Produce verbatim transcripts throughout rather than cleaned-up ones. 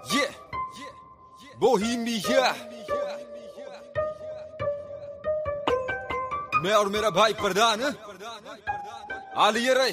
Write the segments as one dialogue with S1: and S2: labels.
S1: Yeah, Bohemia. मैं और मेरा भाई प्रधान आलिए रे।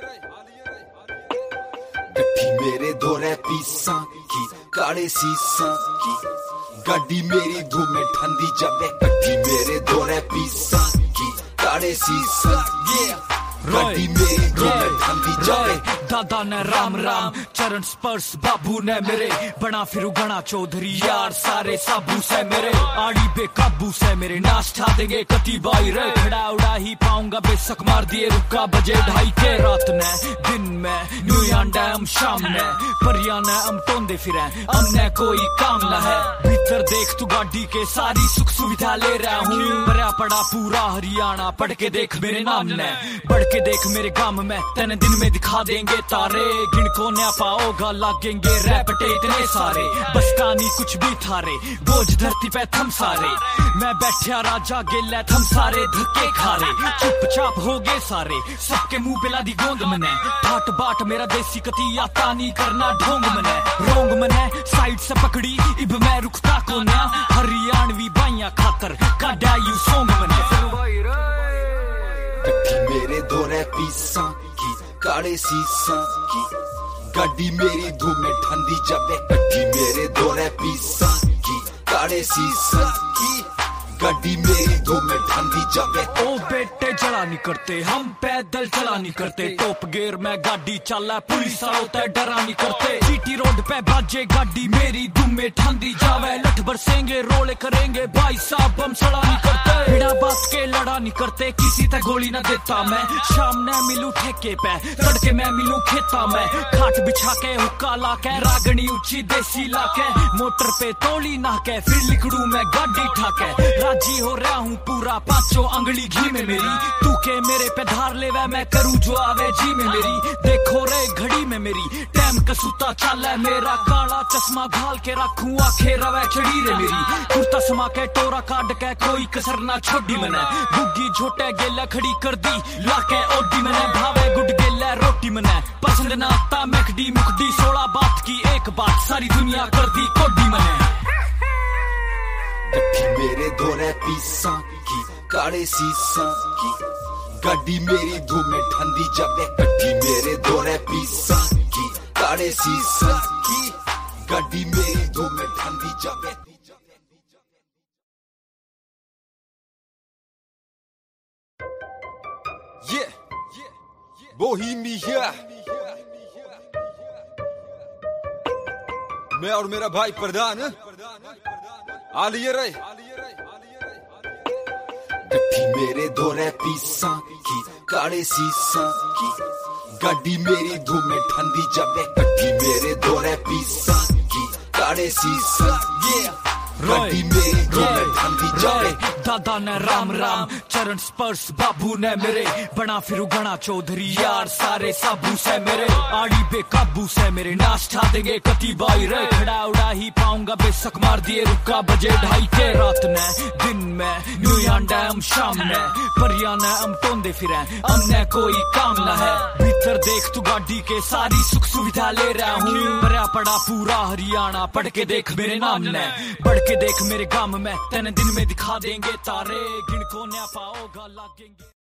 S2: गड्डी मेरे दो पीसा की काले सीसा की गड्डी मेरी धूमे ठंडी जावे। गड्डी मेरे दो पीसा की काले सीसा की गड्डी मेरी धूमे ठंडी जावे।
S3: दादा ने राम राम चरण स्पर्श बाबू ने मेरे बना फिर गणा चौधरी यार सारे साबू से मेरे आड़ी बेकाबू से मेरे नाश ठा देंगे कति बाई रे। खड़ा उड़ा ही पाऊंगा बेशक मार दिए रुका बजे ढाई के रात ने दिन में न्यू डैम शाम ने परिया ने हम टोंदे फिरे हमने कोई काम न है। भीतर देख तू गाड़ी के सारी सुख सुविधा ले रहा हूँ। भरा पड़ा पूरा हरियाणा पढ़ के देख मेरे नाम ने बढ़ के देख मेरे गांव में तेने दिन में दिखा देंगे तारे। गिन को न पाओगा लागेंगे रैपटे इतने सारे बस कहानी कुछ भी थारे बोझ धरती पे थम सारे। मैं बैठा राजा गेला थम सारे धक्के खारे चुपचाप हो गए सारे सबके मुंह पे लादी गोंद मने ठाट बाट मेरा देसी कती आता नहीं करना ढोंग मने रोंग मने साइड से पकड़ी इब मैं रुकता को ना हरियाणवी बाइया खातर काडा यू सोंग मने।
S2: गड्डी मेरे दो पीसा की काले सीसा की गड्डी मेरी धूमे ठंडी जावे। गड्डी मेरे दो पीसा की काले सीसा की गड्डी मेरी धूमे ठंडी जावे।
S3: ओ बेटे जला नहीं करते हम पैदल चला नहीं करते टॉप गियर में गाड़ी चला पुलिस होता है डरा नहीं करते। जीटी रोड पे बाजे गाड़ी मेरी धूमे ठंडी जावे। लठ बरसेंगे रोले करेंगे भाई साहब हम सड़ा नहीं करते बिना बात के लड़ा नहीं करते किसी तक गोली न देता मैं। शाम ने मिलू ठेके पे तड़के मैं मिलू खेता में खाट बिछा के हुक्का ला के रागनी ऊंची देसी ला के मोटर पे तोली ना के फिर लिखड़ू मैं गाड़ी ठाके राजी हो रहा हूँ पूरा पांचों अंगली घी में मेरी तू के मेरे पे धार ले वै मैं करूँ जो आवे जी में मेरी। देखो रे घड़ी में मेरी टाइम कसूता चल है मेरा काला चश्मा घाल के रखूँ आखे रवे चढ़ी रे मेरी कुर्ता समा के टोरा काट के कोई कसर ना छोड़ी मने गुग्गी झोटे गेला खड़ी कर दी लाके ओडी मने भावे गुड गेला रोटी मने पसंद ना आता मैकडी मुकडी सोलह बात की एक बात सारी दुनिया कर दी कोडी मने।
S2: गड्डी मेरे दो पीसा की काले सीसा की गड्डी मेरी धूमे ठंडी जावे। गड्डी मेरे दो पीसा की काले सीसा की गड्डी मेरी धूमे ठंडी जावे।
S1: Yeah, Bohemia. मैं और मेरा भाई प्रधान आलिए रे।
S2: गड्डी मेरे दो पीसा की काले सीसा की गड्डी मेरी धूमे ठंडी जावे। गड्डी मेरे दो पीसा की काले सीसा की गड्डी मेरी धूमे ठंडी जावे।
S3: दादा ने राम राम चरण स्पर्श बाबू ने मेरे बना फिर गणा चौधरी यार सारे साबू से मेरे आड़ी बेकाबू से मेरे नाश ठा देंगे कति बाई रे। खड़ा उड़ा ही पाऊंगा बेशक मार दिए रुका बजे ढाई के रात ने दिन में न्यू डैम शाम ने परिया ने हम टोंदे फिरे हमने कोई काम न है। भीतर देख तू गाड़ी के सारी सुख सुविधा ले रहा हूँ। भरा पड़ा पूरा हरियाणा पढ़ के देख मेरे नाम ने बढ़ के देख मेरे गांव में तेने दिन में दिखा देंगे तारे। गिन को न पाओगा लागेंगे।